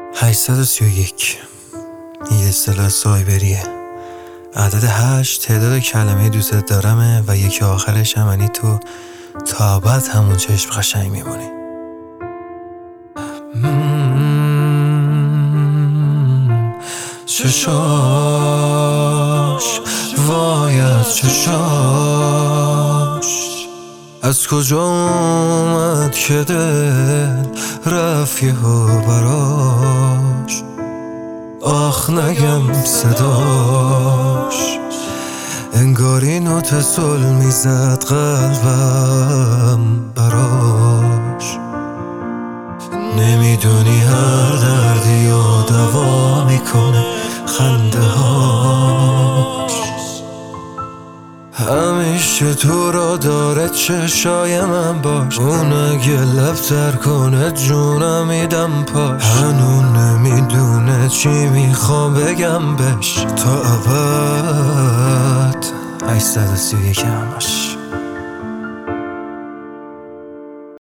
831 یه اصطلاح سایبریه. عدد 8 تعداد کلمه دوست دارمه و یکی آخرش هم یعنی تو تا ابد همون چشم قشنگ میمونی. چشاش وای از چشاش از کجا اومد که دل رفت یهو براش، آخ نگم صداش انگاری نوت سل میزد قلبم براش. نمیدونی هر دردی و دوا میکنه خنده هاش، همیشه تو را داره چشای من باش، اون اگه لب تر کنه جونم میدم پاش. هنون نمیدونه چی میخوام بگم بهش تا ابد 831 همش.